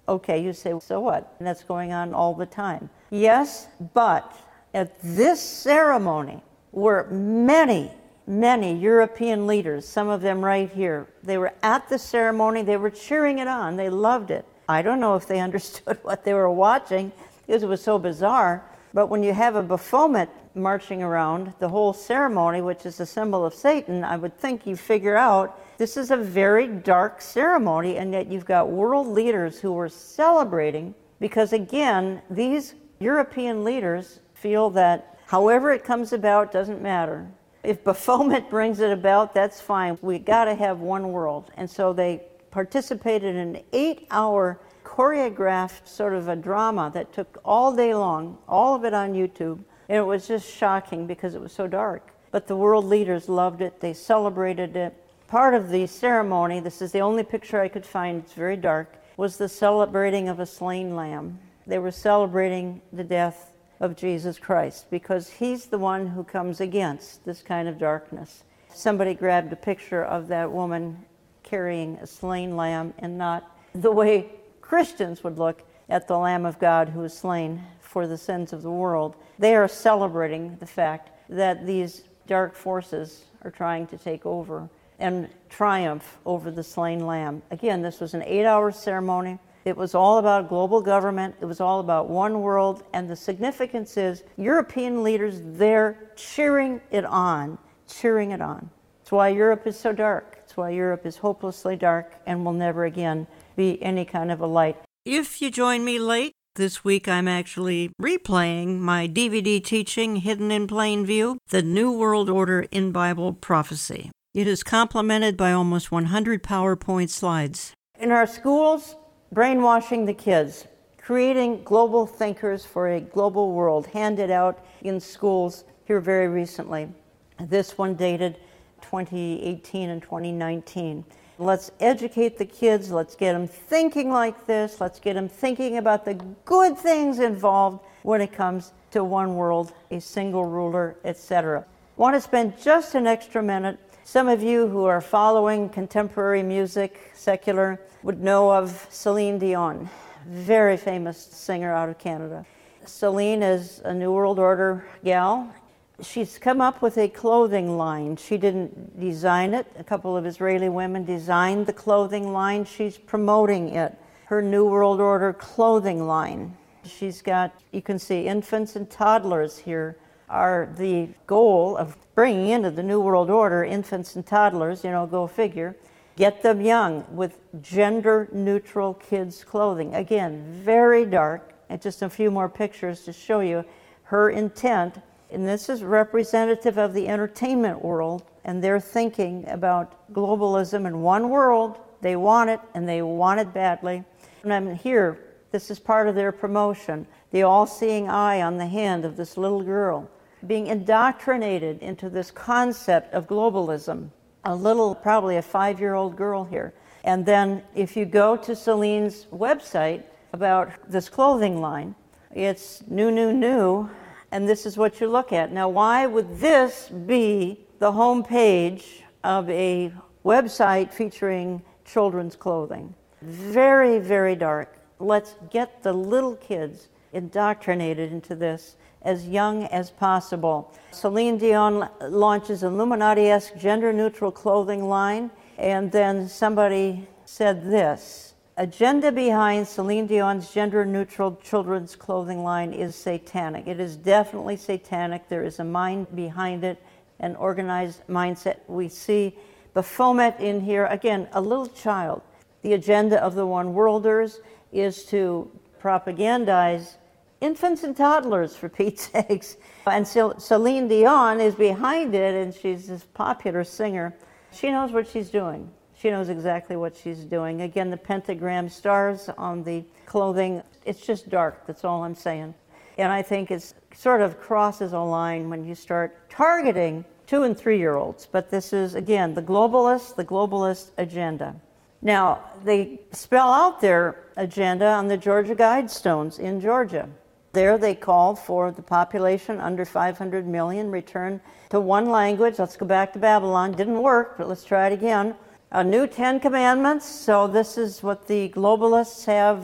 Okay, you say, so what? And that's going on all the time. Yes, but at this ceremony were many, many European leaders, some of them right here. They were at the ceremony, they were cheering it on, they loved it. I don't know if they understood what they were watching because it was so bizarre, but when you have a Baphomet marching around the whole ceremony, which is a symbol of Satan, I would think you figure out this is a very dark ceremony, and yet you've got world leaders who were celebrating because, again, these European leaders feel that however it comes about doesn't matter. If Baphomet brings it about, that's fine. We got to have one world. And so they participated in an eight-hour choreographed sort of a drama that took all day long, all of it on YouTube. And it was just shocking because it was so dark. But the world leaders loved it. They celebrated it. Part of the ceremony, this is the only picture I could find, it's very dark, was the celebrating of a slain lamb. They were celebrating the death of Jesus Christ because he's the one who comes against this kind of darkness. Somebody grabbed a picture of that woman carrying a slain lamb and not the way Christians would look at the Lamb of God who is slain for the sins of the world. They are celebrating the fact that these dark forces are trying to take over and triumph over the slain lamb. Again, this was an eight-hour ceremony. It was all about global government. It was all about one world. And the significance is European leaders there cheering it on, cheering it on. It's why Europe is so dark. It's why Europe is hopelessly dark and will never again be any kind of a light. If you join me late, this week I'm actually replaying my D V D teaching, Hidden in Plain View, The New World Order in Bible Prophecy. It is complemented by almost one hundred PowerPoint slides. In our schools, brainwashing the kids, creating global thinkers for a global world, handed out in schools here very recently. This one dated twenty eighteen and twenty nineteen. Let's educate the kids. Let's get them thinking like this. Let's get them thinking about the good things involved when it comes to one world, a single ruler, et cetera. Want to spend just an extra minute. Some of you who are following contemporary music, secular, would know of Celine Dion, very famous singer out of Canada. Celine is a New World Order gal. She's come up with a clothing line. She didn't design it. A couple of Israeli women designed the clothing line. She's promoting it, her New World Order clothing line. She's got, you can see infants and toddlers here are the goal of bringing into the New World Order infants and toddlers, you know, go figure. Get them young with gender-neutral kids' clothing. Again, very dark, and just a few more pictures to show you her intent. And this is representative of the entertainment world, and they're thinking about globalism in one world. They want it, and they want it badly. And I'm here, this is part of their promotion. The all-seeing eye on the hand of this little girl, being indoctrinated into this concept of globalism. A little, probably a five-year-old girl here. And then if you go to Celine's website about this clothing line, it's new, new, new, and this is what you look at. Now, why would this be the home page of a website featuring children's clothing? Very, very dark. Let's get the little kids indoctrinated into this as young as possible. Celine Dion launches Illuminati-esque gender-neutral clothing line, and then somebody said this: agenda behind Celine Dion's gender-neutral children's clothing line is satanic. It is definitely satanic. There is a mind behind it, an organized mindset. We see Baphomet in here. Again, a little child. The agenda of the One Worlders is to propagandize infants and toddlers, for Pete's sakes. And Celine Dion is behind it, and she's this popular singer. She knows what she's doing. She knows exactly what she's doing. Again, the pentagram stars on the clothing, it's just dark, that's all I'm saying. And I think it sort of crosses a line when you start targeting two and three-year-olds. But this is, again, the globalist, the globalist agenda. Now, they spell out their agenda on the Georgia Guidestones in Georgia. There they call for the population under five hundred million return to one language. Let's go back to Babylon. Didn't work, but let's try it again. A new Ten Commandments. So this is what the globalists have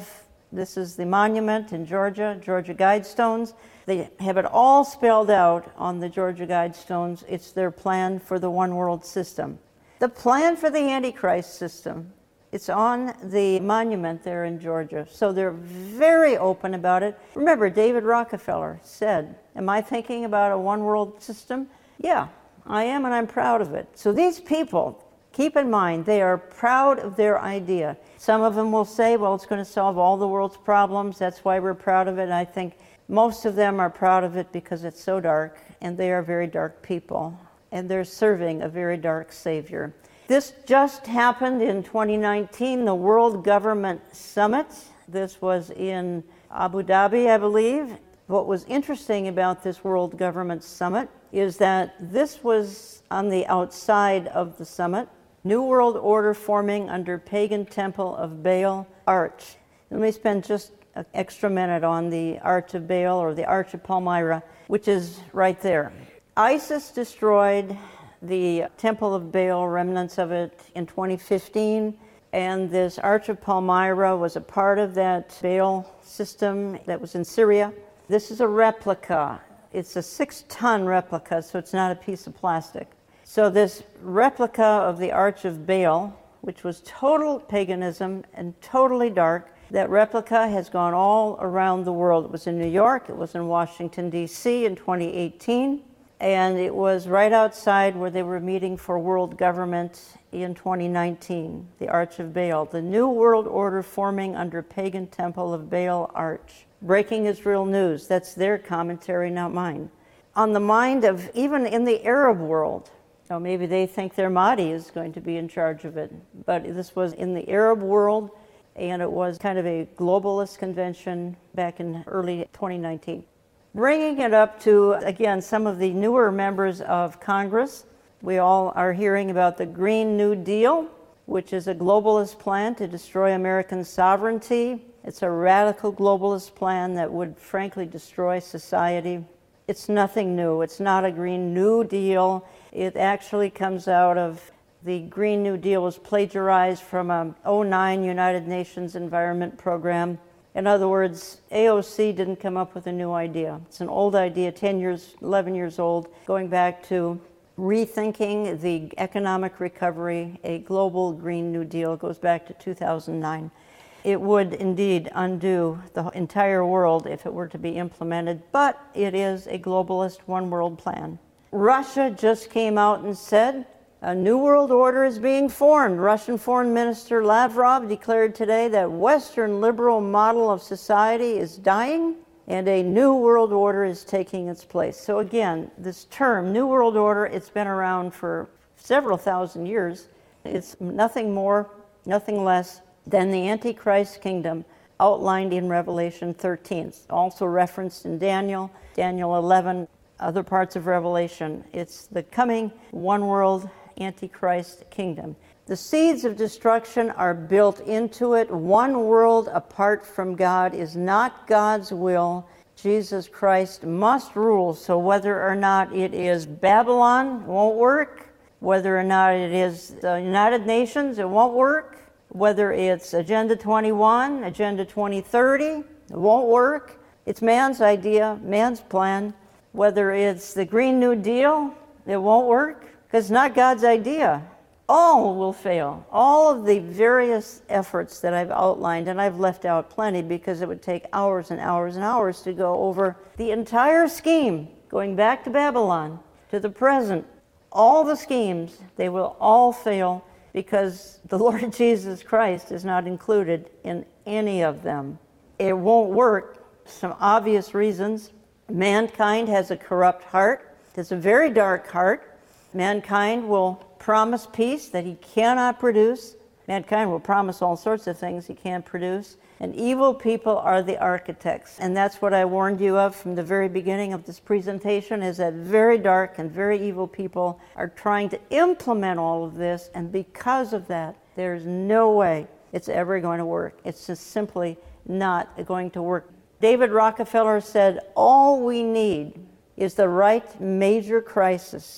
This is the monument in Georgia, Georgia Guidestones. They have it all spelled out on the Georgia Guidestones. It's their plan for the one world system. The plan for the Antichrist system, it's on the monument there in Georgia. So they're very open about it. Remember, David Rockefeller said, am I thinking about a one world system? Yeah, I am, and I'm proud of it. So these people, keep in mind, they are proud of their idea. Some of them will say, well, it's going to solve all the world's problems. That's why we're proud of it. And I think most of them are proud of it because it's so dark, and they are very dark people, and they're serving a very dark Savior. This just happened in twenty nineteen, the World Government Summit. This was in Abu Dhabi, I believe. What was interesting about this World Government Summit is that this was on the outside of the summit. New World Order forming under pagan temple of Baal arch. Let me spend just an extra minute on the Arch of Baal, or the Arch of Palmyra, which is right there. ISIS destroyed the Temple of Baal, remnants of it, in twenty fifteen, and this Arch of Palmyra was a part of that Baal system that was in Syria. This is a replica. It's a six-ton replica, so it's not a piece of plastic. So this replica of the Arch of Baal, which was total paganism and totally dark, that replica has gone all around the world. It was in New York, it was in Washington, D C in twenty eighteen, and it was right outside where they were meeting for world government in twenty nineteen, the Arch of Baal, the New World Order forming under pagan temple of Baal arch. Breaking Israel News, that's their commentary, not mine. On the mind of, even in the Arab world, so maybe they think their Mahdi is going to be in charge of it, but this was in the Arab world, and it was kind of a globalist convention back in early twenty nineteen. Bringing it up to, again, some of the newer members of Congress, we all are hearing about the Green New Deal, which is a globalist plan to destroy American sovereignty. It's a radical globalist plan that would frankly destroy society. It's nothing new. It's not a Green New Deal. It actually comes out of the Green New Deal was plagiarized from a oh nine United Nations Environment Program. In other words, A O C didn't come up with a new idea. It's an old idea, ten years, eleven years old, going back to rethinking the economic recovery. A global Green New Deal goes back to two thousand nine. It would indeed undo the entire world if it were to be implemented, but it is a globalist one world plan. Russia just came out and said a new world order is being formed. Russian Foreign Minister Lavrov declared today that Western liberal model of society is dying and a new world order is taking its place. So again, this term, new world order, it's been around for several thousand years. It's nothing more, nothing less than the Antichrist kingdom outlined in Revelation thirteen. It's also referenced in Daniel, Daniel eleven, other parts of Revelation. It's the coming one world Antichrist kingdom. The seeds of destruction are built into it. One world apart from God is not God's will. Jesus Christ must rule. So whether or not it is Babylon, it won't work. Whether or not it is the United Nations, it won't work. Whether it's Agenda twenty-one, Agenda twenty thirty, it won't work. It's man's idea, man's plan. Whether it's the Green New Deal, it won't work. Because it's not God's idea. All will fail. All of the various efforts that I've outlined, and I've left out plenty because it would take hours and hours and hours to go over the entire scheme, going back to Babylon, to the present. All the schemes, they will all fail because the Lord Jesus Christ is not included in any of them. It won't work. Some obvious reasons. Mankind has a corrupt heart. It's a very dark heart. Mankind will promise peace that he cannot produce. Mankind will promise all sorts of things he can't produce. And evil people are the architects. And that's what I warned you of from the very beginning of this presentation, is that very dark and very evil people are trying to implement all of this. And because of that, there's no way it's ever going to work. It's just simply not going to work. David Rockefeller said, all we need is the right major crisis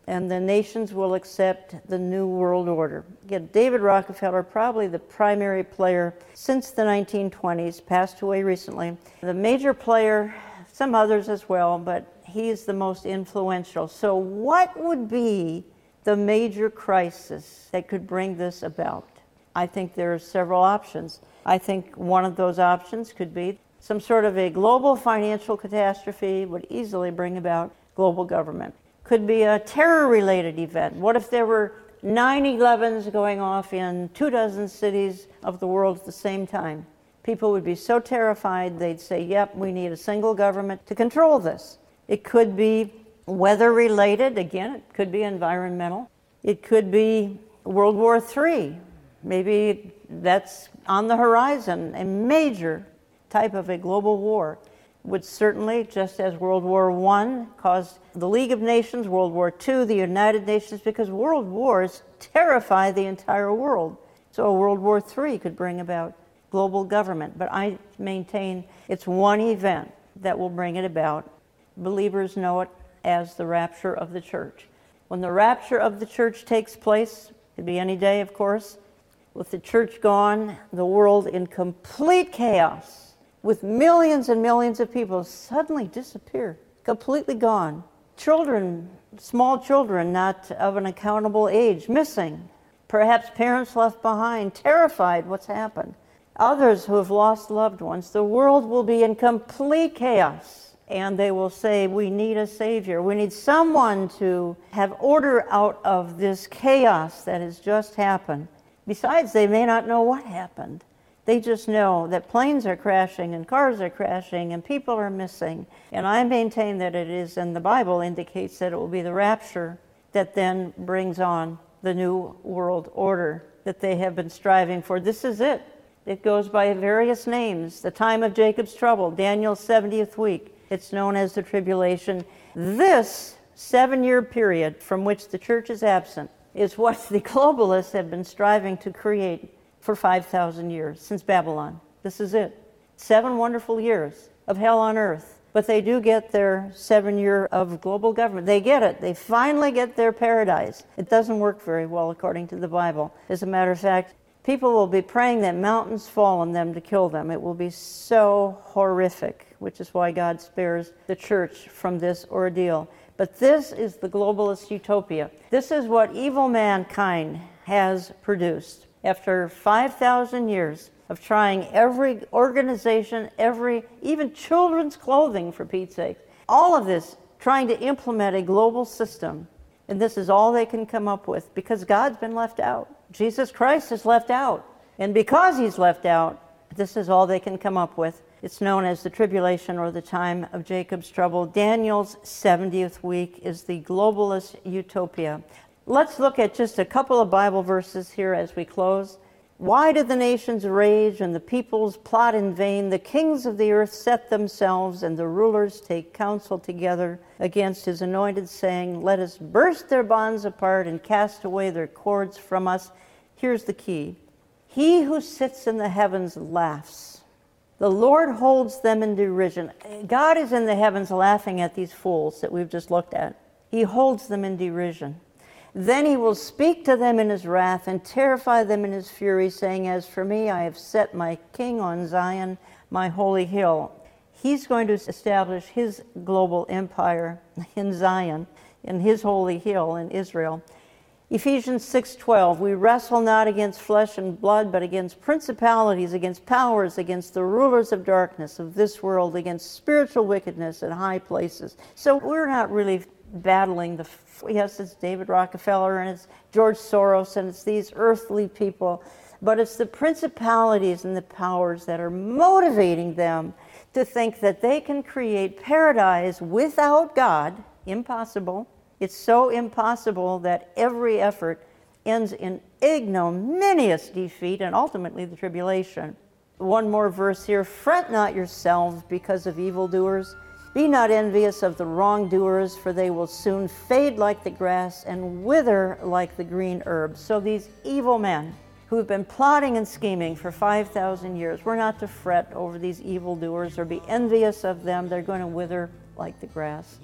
and the nations will accept the New World Order. Again, David Rockefeller, probably the primary player since the nineteen twenties, passed away recently. The major player, some others as well, but he's the most influential. So what would be the major crisis that could bring this about? I think there are several options. I think one of those options could be some sort of a global financial catastrophe would easily bring about global government. Could be a terror-related event. What if there were nine elevens going off in two dozen cities of the world at the same time? People would be so terrified they'd say, yep, we need a single government to control this. It could be weather-related. Again, it could be environmental. It could be World War Three. Maybe that's on the horizon. A major type of a global war would certainly, just as World War One caused the League of Nations, World War Two, the United Nations, because world wars terrify the entire world. So a World War Three could bring about global government. But I maintain it's one event that will bring it about. Believers know it as the rapture of the church. When the rapture of the church takes place, it could be any day, of course, with the church gone, the world in complete chaos, with millions and millions of people suddenly disappear, completely gone. Children, small children not of an accountable age, missing. Perhaps parents left behind, terrified what's happened. Others who have lost loved ones. The world will be in complete chaos. And they will say, we need a Savior. We need someone to have order out of this chaos that has just happened. Besides, they may not know what happened. They just know that planes are crashing and cars are crashing and people are missing. And I maintain that it is, and the Bible indicates that it will be the rapture that then brings on the new world order that they have been striving for. This is it. It goes by various names. The time of Jacob's trouble, Daniel's seventieth week. It's known as the tribulation. This seven-year period from which the church is absent is what the globalists have been striving to create for five thousand years, since Babylon. This is it. Seven wonderful years of hell on earth. But they do get their seven year of global government. They get it. They finally get their paradise. It doesn't work very well according to the Bible. As a matter of fact, people will be praying that mountains fall on them to kill them. It will be so horrific, which is why God spares the church from this ordeal. But this is the globalist utopia. This is what evil mankind has produced. After five thousand years of trying every organization, every, even children's clothing, for Pete's sake, all of this trying to implement a global system. And this is all they can come up with because God's been left out. Jesus Christ is left out. And because he's left out, this is all they can come up with. It's known as the tribulation or the time of Jacob's trouble. Daniel's seventieth week is the globalist utopia. Let's look at just a couple of Bible verses here as we close. Why do the nations rage and the peoples plot in vain? The kings of the earth set themselves and the rulers take counsel together against his anointed, saying, let us burst their bonds apart and cast away their cords from us. Here's the key. He who sits in the heavens laughs. The Lord holds them in derision. God is in the heavens laughing at these fools that we've just looked at. He holds them in derision. Then he will speak to them in his wrath and terrify them in his fury, saying, as for me, I have set my king on Zion, my holy hill. He's going to establish his global empire in Zion, in his holy hill in Israel. Ephesians six twelve, we wrestle not against flesh and blood, but against principalities, against powers, against the rulers of darkness of this world, against spiritual wickedness in high places. So we're not really battling the, yes, it's David Rockefeller and it's George Soros and it's these earthly people, but it's the principalities and the powers that are motivating them to think that they can create paradise without God. Impossible. It's so impossible that every effort ends in ignominious defeat and ultimately the tribulation. One more verse here. Fret not yourselves because of evildoers. Be not envious of the wrongdoers, for they will soon fade like the grass and wither like the green herb. So these evil men who have been plotting and scheming for five thousand years, we're not to fret over these evildoers or be envious of them. They're going to wither like the grass.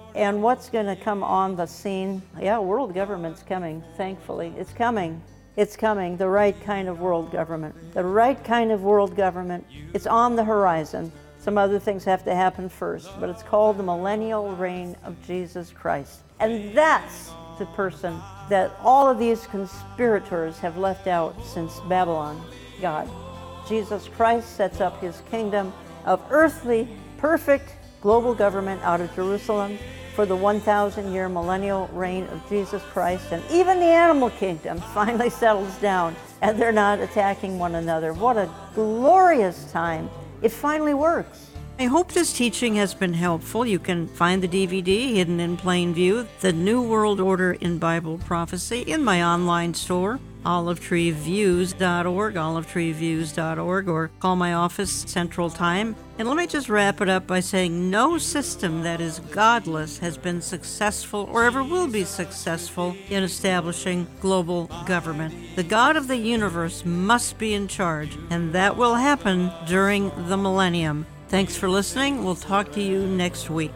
And what's going to come on the scene? Yeah, world government's coming, thankfully. It's coming. It's coming, the right kind of world government. The right kind of world government. It's on the horizon. Some other things have to happen first, but it's called the millennial reign of Jesus Christ. And that's the person that all of these conspirators have left out since Babylon, God. Jesus Christ sets up his kingdom of earthly, perfect global government out of Jerusalem for the one thousand year millennial reign of Jesus Christ. And even the animal kingdom finally settles down and they're not attacking one another. What a glorious time. It finally works. I hope this teaching has been helpful. You can find the D V D, Hidden in Plain View, The New World Order in Bible Prophecy, in my online store, olive tree views dot org, olive tree views dot org, or call my office Central Time. And let me just wrap it up by saying no system that is godless has been successful or ever will be successful in establishing global government. The God of the universe must be in charge, and that will happen during the millennium. Thanks for listening. We'll talk to you next week.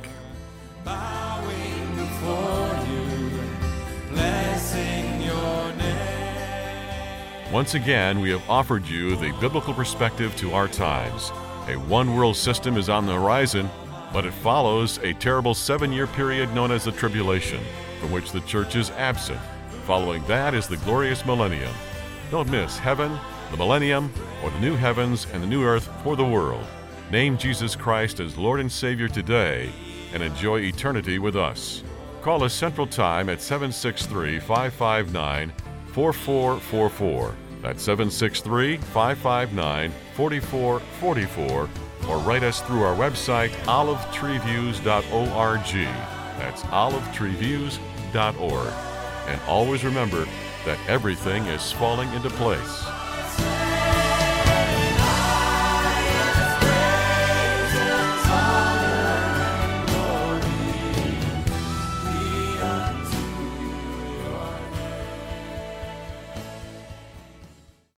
Bowing before you, blessing your name. Once again, we have offered you the biblical perspective to our times. A one-world system is on the horizon, but it follows a terrible seven-year period known as the tribulation, from which the church is absent. Following that is the glorious millennium. Don't miss heaven, the millennium, or the new heavens and the new earth for the world. Name Jesus Christ as Lord and Savior today and enjoy eternity with us. Call us Central Time at seven six three, five five nine, four four four four. That's seven six three, five five nine, four four four four, or write us through our website, olive tree views dot org. That's olive tree views dot org. And always remember that everything is falling into place.